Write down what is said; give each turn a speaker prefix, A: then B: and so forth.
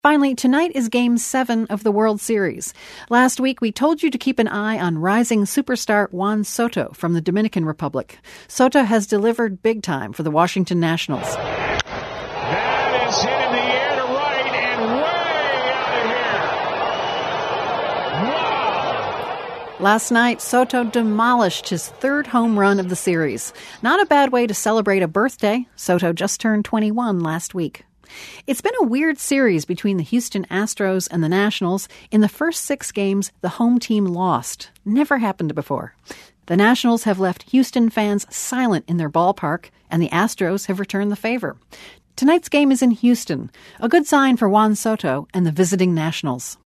A: Finally, tonight is Game 7 of the World Series. Last week, we told you to keep an eye on rising superstar Juan Soto from the Dominican Republic. Soto has delivered big time for the Washington Nationals.
B: That is hit in the air to right and way out of here. Wow!
A: Last night, Soto demolished his third home run of the series. Not a bad way to celebrate a birthday. Soto just turned 21 last week. It's been a weird series between the Houston Astros and the Nationals. In the first 6 games, the home team lost. Never happened before. The Nationals have left Houston fans silent in their ballpark, and the Astros have returned the favor. Tonight's game is in Houston, a good sign for Juan Soto and the visiting Nationals.